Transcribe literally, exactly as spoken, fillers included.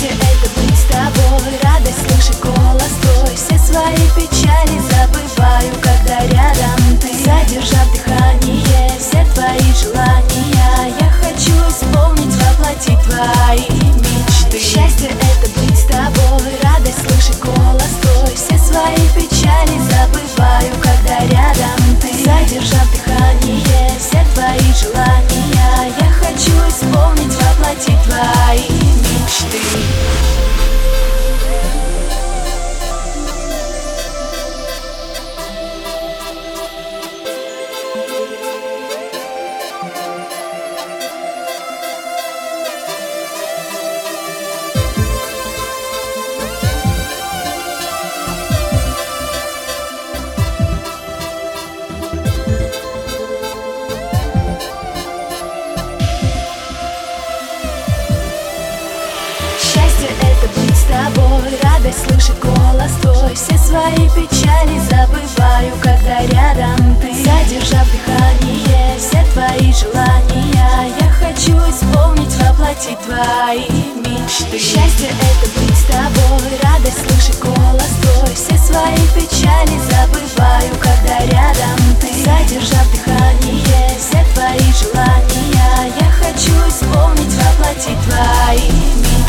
Счастье — это быть с тобой, радость — слышать голос твой. Все свои печали забываю, когда рядом ты. Задержав дыхание, все твои желания я хочу исполнить, воплотить твои мечты. Счастье — это быть с тобой, радость — слышать голос твой. Все свои печали забываю, когда рядом ты. Задержав дыхание, все твои желания я хочу исполнить, воплотить твои мечты. Счастье — это быть с тобой, радость — слышать голос твой. Все свои печали забываю, когда рядом ты. Задержав дыхание, все твои желания я хочу исполнить, воплотить твои мечты. Счастье — это быть с тобой, радость — слышать голос твой. Все свои печали забываю, когда рядом ты. Задержав дыхание, все твои желания я хочу исполнить, воплотить твои мечты.